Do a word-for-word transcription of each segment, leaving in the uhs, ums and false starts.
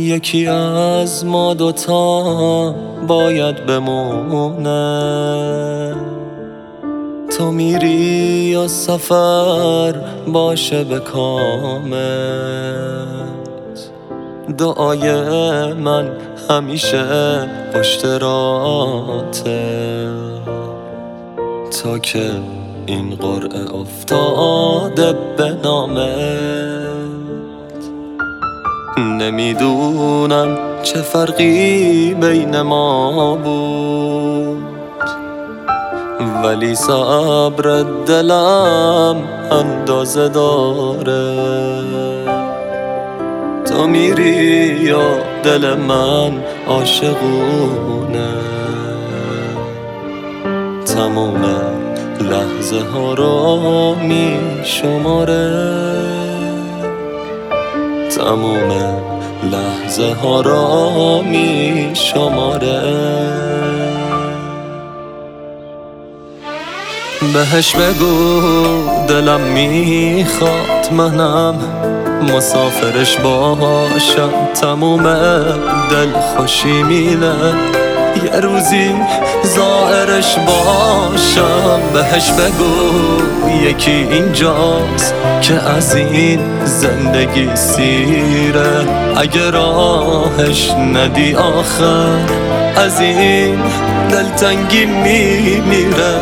یکی از ما دوتا باید بمونه. تو میری یا سفر باشه به کامت. دعای من همیشه پشت راته تا که این قرعه افتاده به نامت. نمیدونم چه فرقی بین ما بود، ولی صبر دلم اندازه داره. تو میری یا دل من عاشقونه، تموم لحظه ها رو می شماره. تموم لحظه ها رو می شماره. بهش بگو دلم میخواد منم مسافرش باشم. تموم دل خوشی میله یه روزی زائرش باشم. بهش بگو یکی اینجاست که از این زندگی سیره. اگه راهش ندی آخر از این دلتنگی میمیره.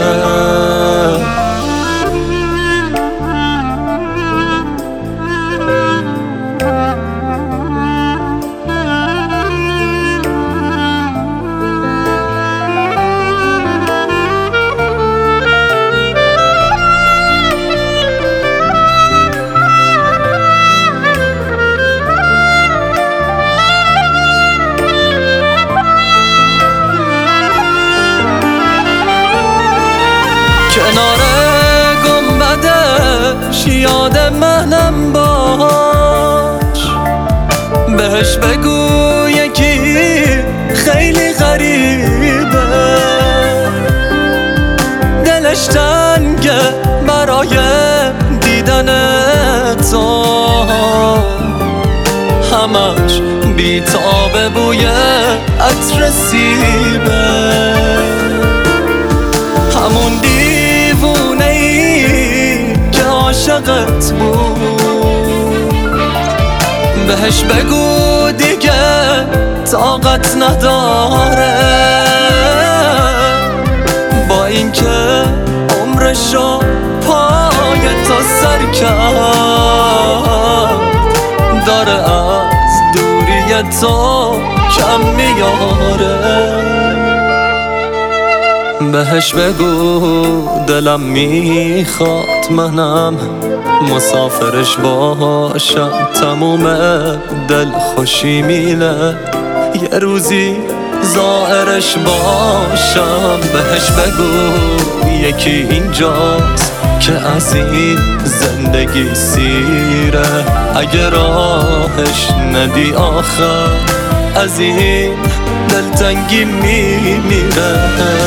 کنار گنبدش یاد منم باش. بهش بگو یکی خیلی غریبه، دلش تنگه برای دیدن تو. همش بیتابه بوی عطر سیبه، همون دیوونه ای که عاشقت بود. بهش بگو دیگه طاقت نداره، با اینکه عمرشو پای تو سر کرد. داره از دوری تو کم میاره. بهش بگو دلم میخواد منم مسافرش باشم. تموم دل خوشی میله یه روزی زائرش باشم. بهش بگو یکی اینجاست که از این زندگی سیره. اگه راهش ندی آخر از این دلتنگی میمیره.